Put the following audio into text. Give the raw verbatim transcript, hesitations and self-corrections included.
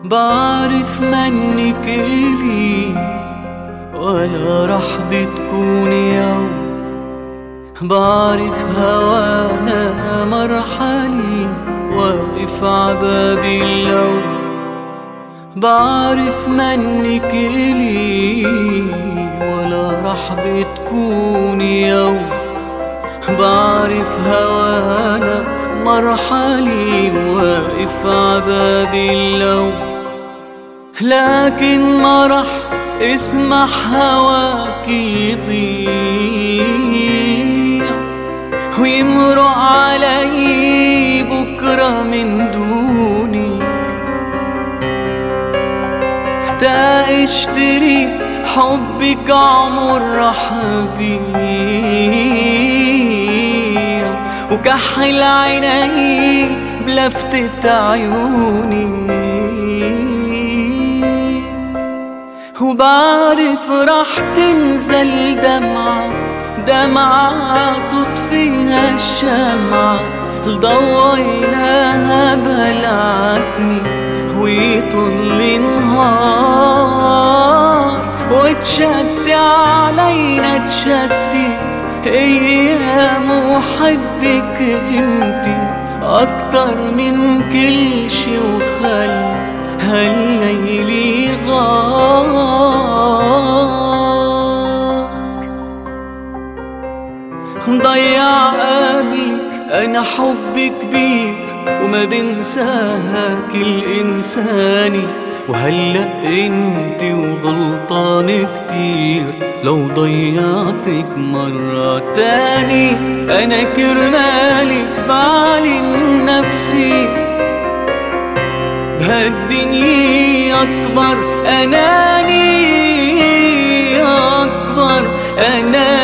بعرف منك إلي ولا رح بتكون يوم، بعرف هوانا مرحلي واقف عباب اللوم. بعرف منك إلي ولا رح بتكون يوم، بعرف هوانا مرحلي واقف عباب اللوم. لكن ما رح اسمح هواك يضيع ويمرق علي بكرة من دونك، تا اشتري حبك عمر رح بيع وكحل عيني بلفتة عيوني. وبعرف رح تنزل دمعة دمعة تطفيها الشمعة ضويناها بلعتني ويطل النهار وتشتي علينا تشتي ايام وحبك انتي اكتر من كل شي وخلي هالليل غار. مضيع قبلك انا حب كبير وما بنساها كل انساني، وهلأ انتي وغلطان كتير لو ضيعتك مرة تاني. انا كرمالك بعلن نفسي بهالدنيا أكبر أناني، أكبر أناني.